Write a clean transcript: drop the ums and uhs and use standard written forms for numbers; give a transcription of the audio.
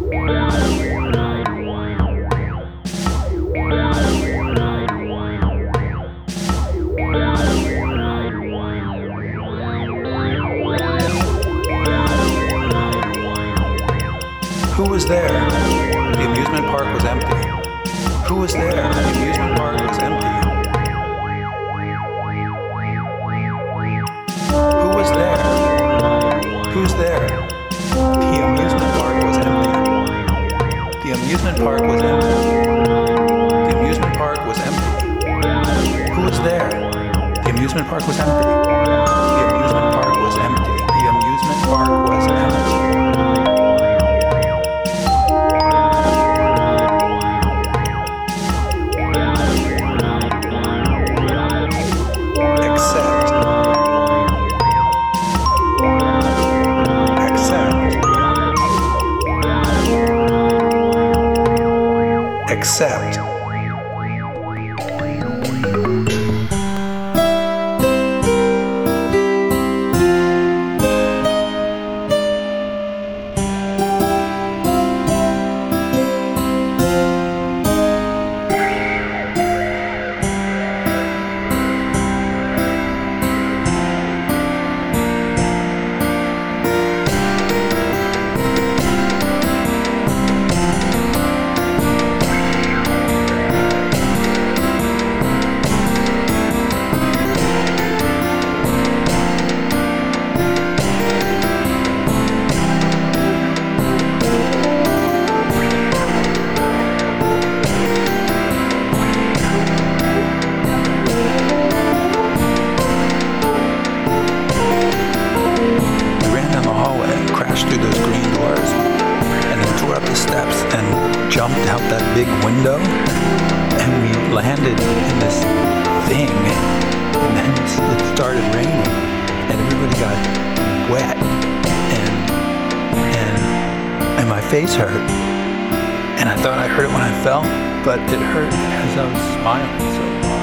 Who was there? The amusement park was empty. Who was there? The amusement park was empty. Who was there? Who's there? The amusement park was empty. The amusement park was empty. The amusement park was empty. Who was there? The amusement park was empty. The amusement park was empty. The amusement park was empty. Accept. Through those green doors and then tore up the steps and jumped out that big window, and we landed in this thing, and then it started raining and everybody got wet and my face hurt, and I thought I hurt it when I fell, but it hurt as I was smiling so hard.